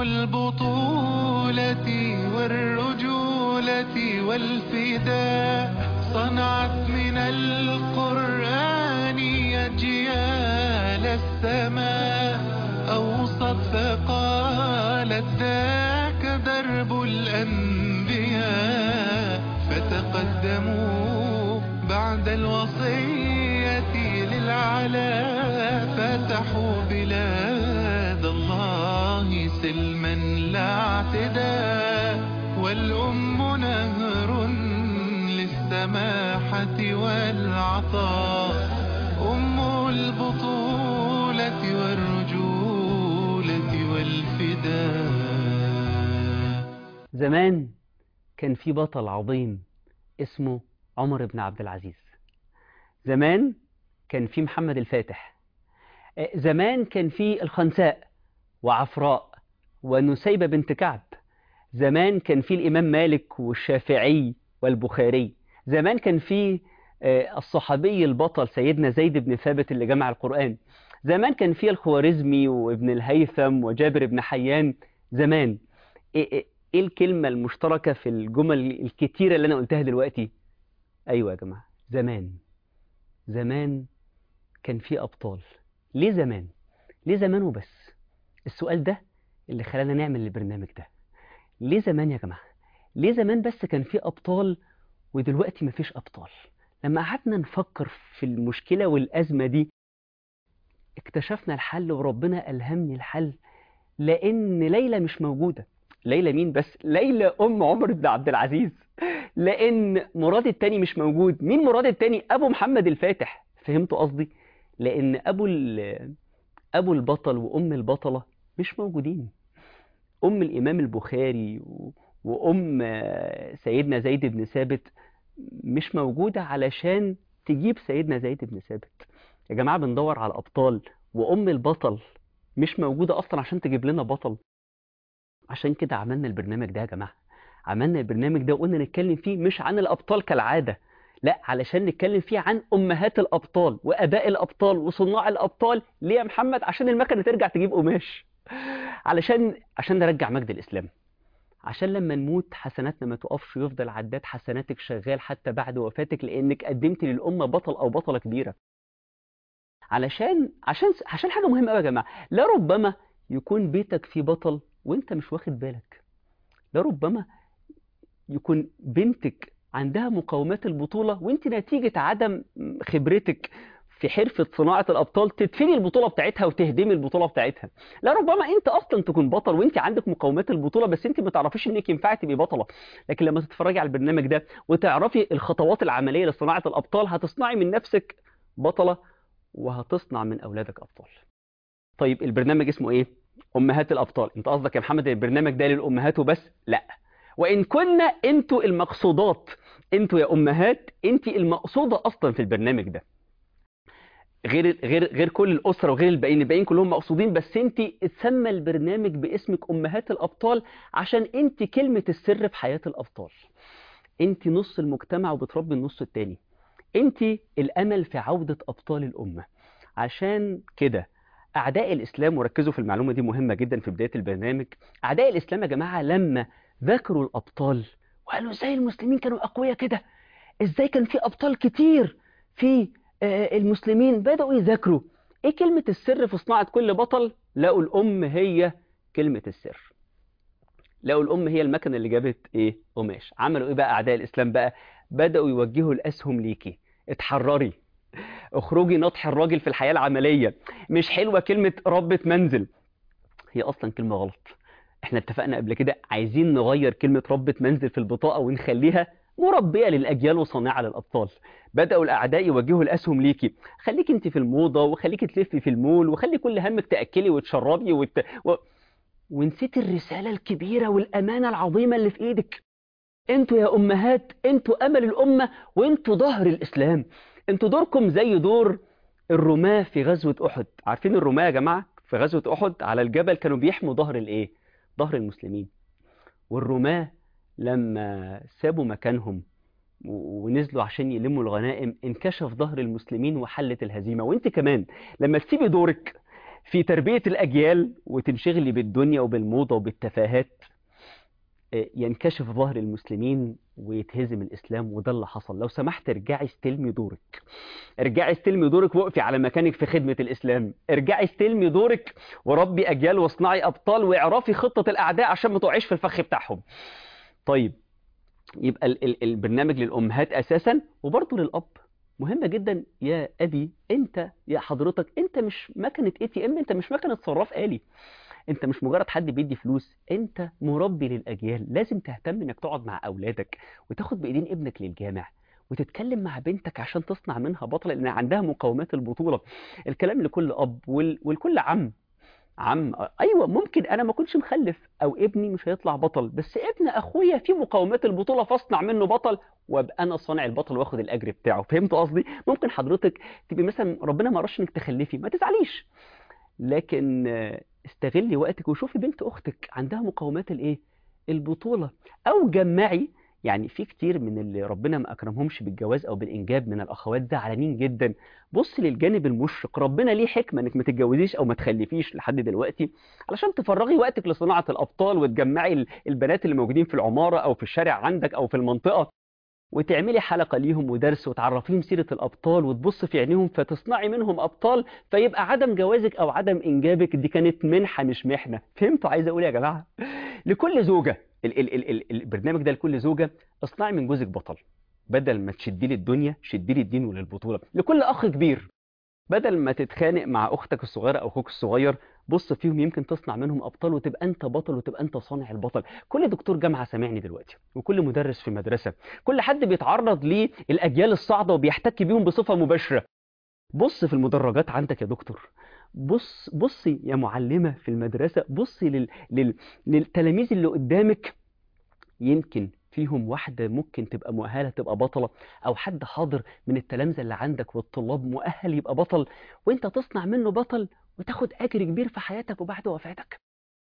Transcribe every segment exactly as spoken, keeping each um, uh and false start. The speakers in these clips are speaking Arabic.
البطولة والرجولة والفداء صنعت من القرآن أجيال السماء. أوصت فقالت ذاك درب الأنبياء، فتقدموا بعد الوصية للعلا، فتحوا بلاد الله سلما لا اعتداء. والأم نهر للسماحة والعطاء، أم البطولة والرجولة والفداء. زمان كان في بطل عظيم اسمه عمر بن عبد العزيز. زمان كان في محمد الفاتح. زمان كان في الخنساء وعفراء ونسيبة بنت كعب. زمان كان في الإمام مالك والشافعي والبخاري. زمان كان في الصحابي البطل سيدنا زيد بن ثابت اللي جمع القرآن. زمان كان في الخوارزمي وابن الهيثم وجابر بن حيان. زمان ايه الكلمة المشتركة في الجمل الكتيرة اللي أنا قلتها دلوقتي؟ أيوة يا جماعة، زمان. زمان كان في أبطال. ليه زمان؟ ليه زمان وبس؟ السؤال ده اللي خلانا نعمل البرنامج ده. ليه زمان يا جماعة؟ ليه زمان بس كان في أبطال ودلوقتي مفيش أبطال؟ لما قعدنا نفكر في المشكلة والأزمة دي اكتشفنا الحل، وربنا ألهمني الحل. لأن ليلى مش موجودة. ليلى مين بس؟ ليلى أم عمر بن عبد العزيز. لأن مراد التاني مش موجود. مين مراد التاني؟ أبو محمد الفاتح. فهمتوا قصدي؟ لأن أبو أبو البطل وأم البطلة مش موجودين. أم الإمام البخاري وأم سيدنا زيد بن ثابت مش موجودة علشان تجيب سيدنا زيد بن ثابت. يا جماعة بندور على أبطال، وأم البطل مش موجودة أصلا عشان تجيب لنا بطل. عشان كده عملنا البرنامج ده يا جماعة. عملنا البرنامج ده وقلنا نتكلم فيه مش عن الأبطال كالعادة، لا، علشان نتكلم فيه عن أمهات الأبطال وأباء الأبطال وصناع الأبطال. ليه يا محمد؟ عشان المكنة ترجع تجيب قماش. علشان عشان نرجع مجد الإسلام. عشان لما نموت حسناتنا ما تقفش، يفضل عداد حسناتك شغال حتى بعد وفاتك، لأنك قدمت للأمة بطل أو بطلة كبيرة. علشان عشان عشان حاجة مهمة قوي يا جماعة. لا ربما يكون بيتك فيه بطل وانت مش واخد بالك. لا ربما يكون بنتك عندها مقومات البطولة وانت نتيجة عدم خبرتك في حرفة صناعة الأبطال تدفني البطولة بتاعتها وتهدمي البطولة بتاعتها. لا ربما انت اصلا تكون بطل وانت عندك مقومات البطولة، بس انت ما تعرفيش انك ينفع تبقي بطلة. لكن لما تتفرجي على البرنامج ده وتعرفي الخطوات العملية لصناعة الأبطال هتصنعي من نفسك بطلة، وهتصنع من أولادك أبطال. طيب البرنامج اسمه ايه؟ أمهات الأبطال. انت قصدك يا محمد البرنامج ده للأمهات وبس؟ لا، وإن كنا انتوا المقصودات. انتوا يا أمهات انت المقصودة أصلا في البرنامج ده، غير غير غير كل الأسرة وغير الباقيين. الباقيين كلهم مقصودين، بس انت اتسمى البرنامج باسمك أمهات الأبطال عشان انت كلمة السر في حياة الأبطال. انت نص المجتمع وبتربي النص التاني. انت الأمل في عودة أبطال الأمة. عشان كده أعداء الإسلام، وركزوا في المعلومة دي مهمة جدا في بداية البرنامج، أعداء الإسلام يا جماعة لما ذكروا الأبطال وقالوا ازاي المسلمين كانوا أقوياء كده، ازاي كان في أبطال كتير في المسلمين، بدأوا يذاكروا ايه كلمة السر في صناعة كل بطل. لقوا الأم هي كلمة السر. لقوا الأم هي المكنة اللي جابت ايه؟ قماش. عملوا ايه بقى أعداء الإسلام بقى؟ بدأوا يوجهوا الأسهم ليكي. اتحرري، اخرجي نطح الراجل في الحياة العملية. مش حلوة كلمة ربة منزل، هي أصلا كلمة غلط. احنا اتفقنا قبل كده عايزين نغير كلمة ربة منزل في البطاقة ونخليها مربية للأجيال وصانعة للأبطال. بدأوا الأعداء يوجهوا الأسهم ليكي. خليك انت في الموضة، وخليك تلفي في المول، وخلي كل همك تأكلي وتشربي وت... و... ونسيت الرسالة الكبيرة والأمانة العظيمة اللي في إيدك. انتوا يا أمهات انتوا أمل الأمة، وانتوا ظهر الإسلام. انتوا دوركم زي دور الرماة في غزوة أحد. عارفين الرماة يا جماعة في غزوة أحد على الجبل كانوا بيحموا ظهر الإيه؟ ظهر المسلمين. والرماة لما سابوا مكانهم ونزلوا عشان يلموا الغنائم انكشف ظهر المسلمين وحلت الهزيمة. وانت كمان لما تسيبي دورك في تربية الأجيال وتنشغلي بالدنيا وبالموضة وبالتفاهات، ينكشف ظهر المسلمين ويتهزم الإسلام. وده اللي حصل. لو سمحت ارجعي استلمي دورك، ارجعي استلمي دورك وقفي على مكانك في خدمة الإسلام، ارجعي استلمي دورك وربي أجيال واصنعي أبطال واعرفي خطة الأعداء عشان ما تقعيش في الفخ بتاعهم. طيب، يبقى ال ال البرنامج للأمهات أساسا وبرضه للأب مهمة جدا. يا أبي أنت، يا حضرتك، أنت مش مكنة اي تي ام، أنت مش مكنة صراف آلي، انت مش مجرد حد بيدي فلوس، انت مربي للاجيال. لازم تهتم انك تقعد مع اولادك وتاخد بايدين ابنك للجامع وتتكلم مع بنتك عشان تصنع منها بطلة، لان عندها مقومات البطولة. الكلام لكل اب وال... والكل عم عم ايوه، ممكن انا ما كنتش مخلف او ابني مش هيطلع بطل، بس ابن اخويا فيه مقومات البطولة فاصنع منه بطل وابقى انا صانع البطل واخد الاجر بتاعه. فهمت قصدي؟ ممكن حضرتك تبقي مثلا ربنا ما رش انك تخلفي، ما تزعليش، لكن استغلي وقتك وشوفي بنت اختك عندها مقومات الايه، البطولة، او جمعي. يعني في كتير من اللي ربنا ما اكرمهمش بالجواز او بالانجاب من الاخوات زعلانين جدا. بص للجانب المشرق، ربنا ليه حكمة انك ما تتجوزيش او ما تخلفيش لحد دلوقتي علشان تفرغي وقتك لصناعة الابطال وتجمعي البنات اللي موجودين في العمارة او في الشارع عندك او في المنطقة وتعملي حلقة ليهم ودرس وتعرفيهم سيرة الأبطال وتبص في عينيهم فتصنعي منهم أبطال، فيبقى عدم جوازك أو عدم إنجابك دي كانت منحة مش محنة. فهمتوا عايز أقول يا جماعة؟ لكل زوجة ال ال ال ال البرنامج ده لكل زوجة، اصنعي من جوزك بطل، بدل ما تشدي لي الدنيا شدي لي الدين وللبطولة. لكل أخ كبير، بدل ما تتخانق مع أختك الصغيرة أو أخوك الصغير، بص فيهم يمكن تصنع منهم أبطال وتبقى أنت بطل وتبقى أنت صانع البطل. كل دكتور جامعة سامعني دلوقتي وكل مدرس في مدرسة، كل حد بيتعرض للأجيال الصاعدة وبيحتك بيهم بصفة مباشرة، بص في المدرجات عندك يا دكتور، بص بصي يا معلمة في المدرسة، بصي لل... لل... للتلاميذ اللي قدامك، يمكن فيهم واحدة ممكن تبقى مؤهلة تبقى بطلة، أو حد حاضر من التلامذة اللي عندك والطلاب مؤهل يبقى بطل، وانت تصنع منه بطل وتاخد أجر كبير في حياتك وبعد وفاتك.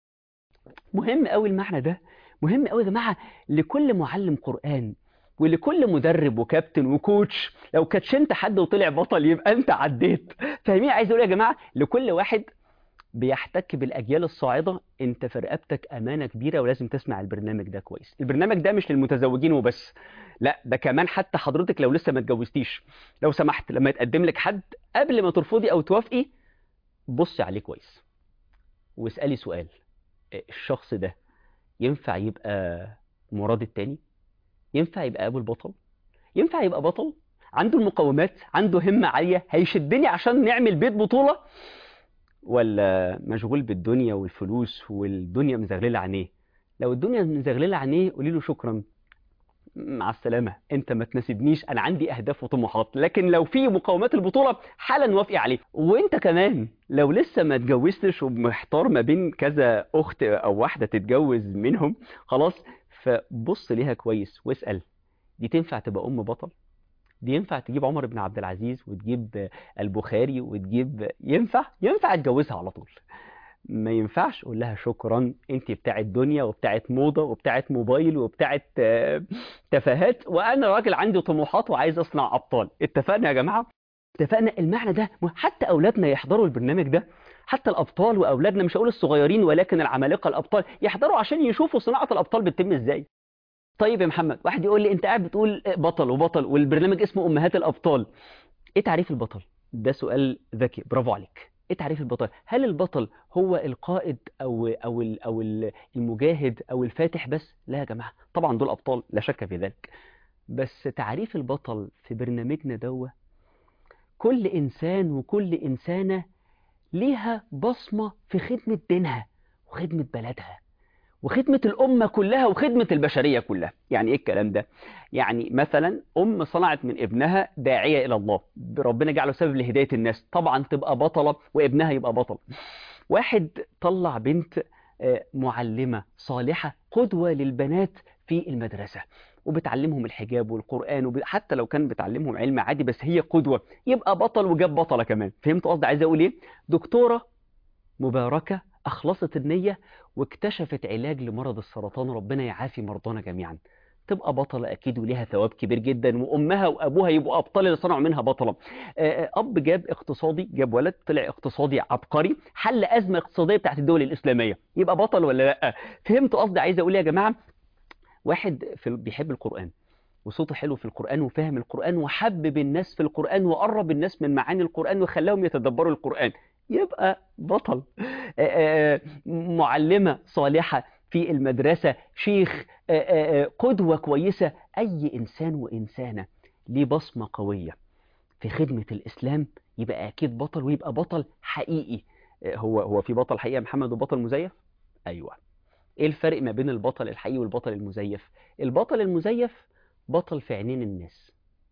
مهم قوي المعنى ده، مهم قوي يا جماعة. لكل معلم قرآن ولكل مدرب وكابتن وكوتش، لو كاتشنت حد وطلع بطل يبقى انت عديت. فاهمين عايز اقول يا جماعة؟ لكل واحد بيحتك بالأجيال الصاعدة انت في رقبتك أمانة كبيرة ولازم تسمع البرنامج ده كويس. البرنامج ده مش للمتزوجين وبس، لا ده كمان حتى حضرتك لو لسه ما اتجوزتيش، لو سمحت لما يتقدم لك حد قبل ما ترفضي أو توافقي بصي عليه كويس واسألي سؤال، الشخص ده ينفع يبقى مراد التاني؟ ينفع يبقى أبو البطل؟ ينفع يبقى بطل؟ عنده المقومات؟ عنده همة عالية هيشدني عشان نعمل بيت بطولة؟ ولا مشغول بالدنيا والفلوس والدنيا مزغللة عينيه؟ لو الدنيا مزغللة عينيه قولي له شكرا مع السلامة، انت ما تناسبنيش، انا عندي اهداف وطموحات. لكن لو في مقومات البطولة حالا وافقي عليه. وانت كمان لو لسه ما اتجوزتش ومحتار ما بين كذا اخت او واحدة تتجوز منهم، خلاص فبص ليها كويس واسأل، دي تنفع تبقى ام بطل؟ دي ينفع تجيب عمر بن عبد العزيز وتجيب البخاري وتجيب، ينفع ينفع تجوزها على طول؟ ما ينفعش. قول لها شكرا، انت بتاعت دنيا وبتاعت موضة وبتاعت موبايل وبتاعت آه، تفاهات، وانا راجل عندي طموحات وعايز اصنع ابطال. اتفقنا يا جماعة؟ اتفقنا. المعنى ده حتى اولادنا يحضروا البرنامج ده، حتى الابطال واولادنا، مش هقول الصغيرين ولكن العمالقة الابطال يحضروا عشان يشوفوا صناعة الابطال بتتم ازاي. طيب يا محمد، واحد يقول لي انت قاعد بتقول بطل وبطل والبرنامج اسمه امهات الابطال، ايه تعريف البطل؟ ده سؤال ذكي، برافو عليك. ايه تعريف البطل؟ هل البطل هو القائد او او ال- او ال- المجاهد او الفاتح بس؟ لا يا جماعه، طبعا دول ابطال لا شك في ذلك، بس تعريف البطل في برنامجنا دوه كل انسان وكل انسانه ليها بصمه في خدمه دينها وخدمه بلدها وخدمة الأمة كلها وخدمة البشرية كلها. يعني إيه الكلام ده؟ يعني مثلا أم صنعت من ابنها داعية إلى الله، ربنا جعله سبب لهداية الناس، طبعا تبقى بطلة وابنها يبقى بطل. واحد طلع بنت آه، معلمة صالحة قدوة للبنات في المدرسة وبتعلمهم الحجاب والقرآن وب... حتى لو كان بتعلمهم علم عادي بس هي قدوة، يبقى بطل وجاب بطلة كمان. فهمت قصدي عايز أقول إيه؟ دكتورة مباركة أخلصت النية واكتشفت علاج لمرض السرطان، ربنا يعافي مرضانا جميعا. تبقى بطلة أكيد وليها ثواب كبير جدا، وأمها وأبوها يبقوا أبطال اللي صنعوا منها بطلة. آه، آه، أب جاب اقتصادي، جاب ولد طلع اقتصادي عبقري، حل أزمة اقتصادية بتاعت الدول الإسلامية، يبقى بطل ولا لأ؟ فهمتوا قصدي؟ عايز أقول يا جماعة، واحد في بيحب القرآن وصوته حلو في القرآن وفهم القرآن وحبب الناس في القرآن وقرب الناس من معاني القرآن وخلاهم يتدبروا القرآن، يبقى بطل. آه، آه، معلمة صالحة في المدرسة، شيخ، آه، آه، آه، قدوة كويسة، أي إنسان وإنسانة ليه بصمة قوية في خدمة الإسلام يبقى أكيد بطل، ويبقى بطل حقيقي. آه، هو هو في بطل حقيقي يا محمد وبطل مزيف؟ أيوه. إيه الفرق ما بين البطل الحقيقي والبطل المزيف؟ البطل المزيف بطل في عينين الناس،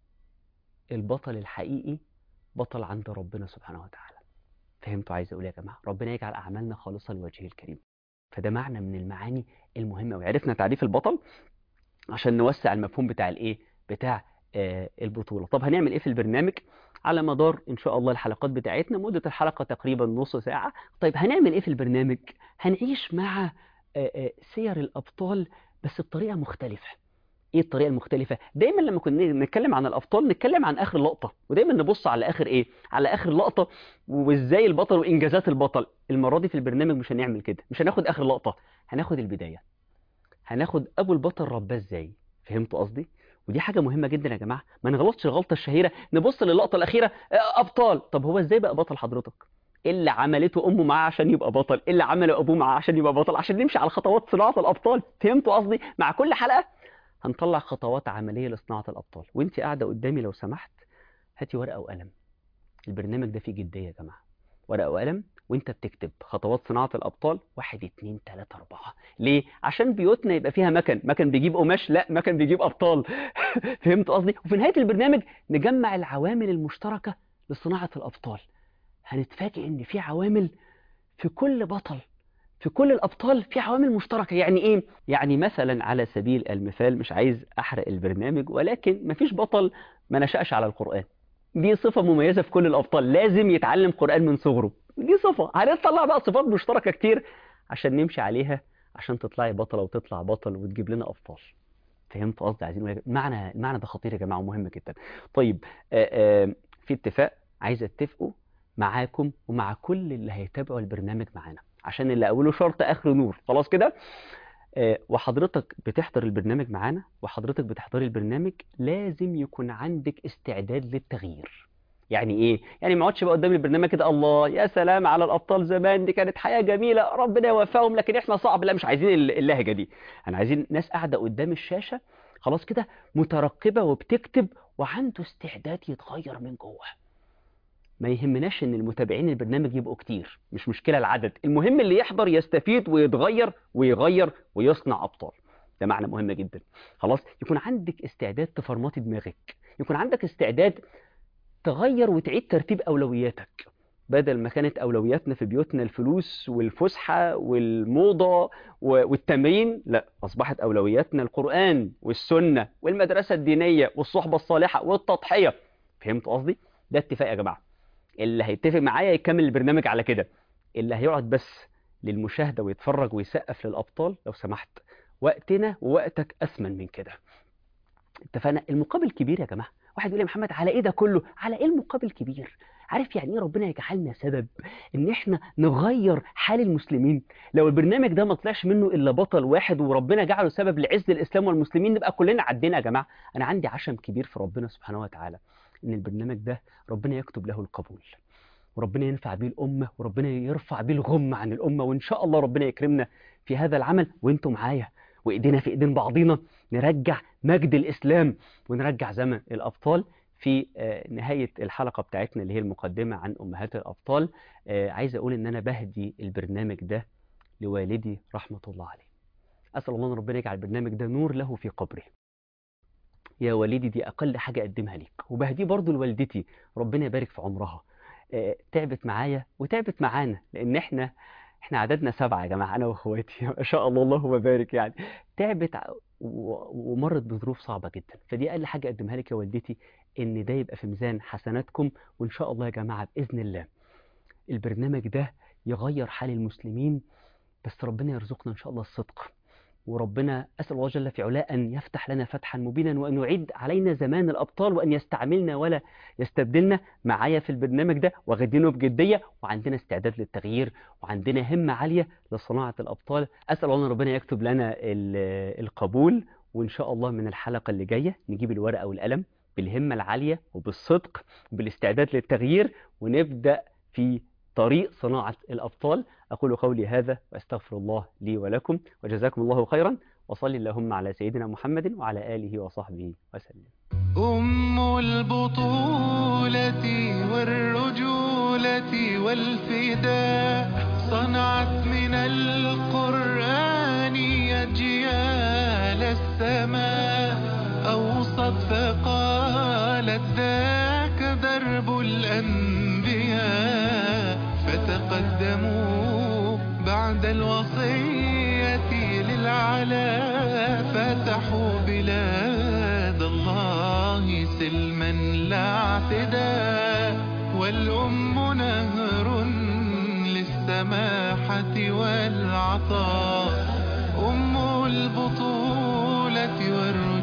البطل الحقيقي بطل عند ربنا سبحانه وتعالى. فهمتوا عايز اقول يا جماعه؟ ربنا يجعل اعمالنا خالصه لوجهه الكريم. فده معنى من المعاني المهمه، وعرفنا تعريف البطل عشان نوسع المفهوم بتاع الايه، بتاع آه البطوله. طب هنعمل ايه في البرنامج على مدار ان شاء الله الحلقات بتاعتنا؟ مده الحلقه تقريبا نص ساعه. طيب هنعمل ايه في البرنامج؟ هنعيش مع آه آه سير الابطال بس بطريقه مختلفه. ايه الطريقه المختلفه؟ دايما لما كنا نتكلم عن الابطال نتكلم عن اخر لقطه، ودايما نبص على اخر ايه، على اخر لقطه وازاي البطل وانجازات البطل. المره دي في البرنامج مش هنعمل كده، مش هناخد اخر لقطه، هناخد البدايه، هناخد ابو البطل رباه ازاي. فهمتوا قصدي؟ ودي حاجه مهمه جدا يا جماعه، ما نغلطش الغلطه الشهيره نبص للقطه الاخيره آه، ابطال. طب هو ازاي بقى بطل حضرتك؟ ايه اللي عملته امه معاه عشان يبقى بطل؟ ايه اللي عمله ابوه معاه عشان يبقى بطل؟ عشان نمشي على خطوات صناعه الابطال. فهمتوا قصدي؟ مع كل حلقه هنطلع خطوات عملية لصناعة الأبطال. وانت قاعدة قدامي لو سمحت هاتي ورقة وقلم، البرنامج ده فيه جدية يا جماعة. ورقة وقلم وانت بتكتب خطوات صناعة الأبطال، واحد اتنين تلاتة أربعة. ليه؟ عشان بيوتنا يبقى فيها مكن، مكن بيجيب قماش، لا مكن بيجيب أبطال. فهمت قصدي؟ وفي نهاية البرنامج نجمع العوامل المشتركة لصناعة الأبطال. هنتفاجئ إن في عوامل في كل بطل، في كل الأبطال في عوامل مشتركة. يعني إيه؟ يعني مثلا على سبيل المثال، مش عايز أحرق البرنامج، ولكن مفيش بطل ما نشأش على القرآن. دي صفة مميزة في كل الأبطال، لازم يتعلم قرآن من صغره. دي صفة، هنطلع بقى صفات مشتركة كتير عشان نمشي عليها، عشان تطلعي بطلة وتطلع بطل وتجيب لنا أبطال. فهمت قصدي؟ عايزين نقول معنى، المعنى ده خطير يا جماعة ومهم جدا. طيب آآ آآ في اتفاق عايز اتفقه معاكم ومع كل اللي هيتابعوا البرنامج معانا، عشان اللي أوله شرط آخره نور. خلاص كده؟ آه، وحضرتك بتحضر البرنامج معانا وحضرتك بتحضري البرنامج لازم يكون عندك استعداد للتغيير. يعني ايه؟ يعني ما اقعدش بقى قدام البرنامج كده الله يا سلام على الابطال زمان، دي كانت حياة جميلة ربنا يوفقهم لكن احنا صعب. لا مش عايزين الل- اللهجة دي. انا عايزين ناس قاعدة قدام الشاشة خلاص كده مترقبة وبتكتب وعنده استعداد يتغير من جوه. ما يهمناش ان المتابعين البرنامج يبقوا كتير، مش مشكلة العدد، المهم اللي يحضر يستفيد ويتغير ويغير ويصنع ابطال. ده معنى مهم جدا. خلاص، يكون عندك استعداد تفرمطي دماغك، يكون عندك استعداد تغير وتعيد ترتيب اولوياتك. بدل ما كانت اولوياتنا في بيوتنا الفلوس والفسحة والموضة و- والتمرين، لا اصبحت اولوياتنا القرآن والسنة والمدرسة الدينية والصحبة الصالحة والتضحية. فهمت قصدي؟ ده اتفاق يا جماعة. اللي هيتفق معايا يكمل البرنامج على كده، اللي هيقعد بس للمشاهدة ويتفرج ويسقف للأبطال لو سمحت وقتنا ووقتك أثمن من كده. اتفقنا؟ المقابل كبير يا جماعة. واحد يقول لي يا محمد على ايه ده كله؟ على ايه المقابل كبير؟ عارف يعني ايه ربنا يجعلنا سبب ان احنا نغير حال المسلمين؟ لو البرنامج ده ما طلعش منه الا بطل واحد وربنا جعله سبب لعز الاسلام والمسلمين نبقى كلنا عدينا يا جماعة. انا عندي عشم كبير في ربنا سبحانه وتعالى ان البرنامج ده ربنا يكتب له القبول، وربنا ينفع بيه الأمة، وربنا يرفع بيه الغمة عن الأمة، وإن شاء الله ربنا يكرمنا في هذا العمل وإنتم معايا، وإيدينا في إيدين بعضينا نرجع مجد الإسلام ونرجع زمن الأبطال. في آه، نهاية الحلقة بتاعتنا اللي هي المقدمة عن أمهات الأبطال، آه، عايز أقول إن أنا بهدي البرنامج ده لوالدي رحمة الله عليه. أسأل الله أن ربنا يجعل البرنامج ده نور له في قبره. يا والدي دي أقل حاجة أقدمها ليك، وبهديه برضو لوالدتي ربنا يبارك في عمرها. آه، تعبت معايا وتعبت معانا، لأن إحنا إحنا عددنا سبعة يا جماعة أنا وأخواتي ما شاء الله اللهم بارك يعني. تعبت ع- و- ومرت بظروف صعبة جدا، فدي أقل حاجة أقدمها لك يا والدتي، إن ده يبقى في ميزان حسناتكم. وإن شاء الله يا جماعة بإذن الله البرنامج ده يغير حال المسلمين، بس ربنا يرزقنا إن شاء الله الصدق وربنا أسأل الله جل في علاه أن يفتح لنا فتحا مبينا وأن يعيد علينا زمان الأبطال وأن يستعملنا ولا يستبدلنا. معايا في البرنامج ده واخدينه بجدية وعندنا استعداد للتغيير وعندنا همة عالية لصناعة الأبطال. أسأل الله أن ربنا يكتب لنا ال- القبول، وإن شاء الله من الحلقة اللي جاية نجيب الورقة والقلم بالهمة العالية وبالصدق وبالاستعداد للتغيير، ونبدأ في طريق صناعة الأبطال. أقول قولي هذا وأستغفر الله لي ولكم، وجزاكم الله خيرا، وصلي اللهم على سيدنا محمد وعلى آله وصحبه وسلم. أم البطولة والرجولة والفداء صنعت من القرآن أجيال السماء. أوصت فقالت ذاك درب الأنبياء، فتقدموا بعد الوصية للعلا فتحوا بلاد الله سلما لا اعتداء. والأم نهر للسماحة والعطاء، أم البطولة والرجولة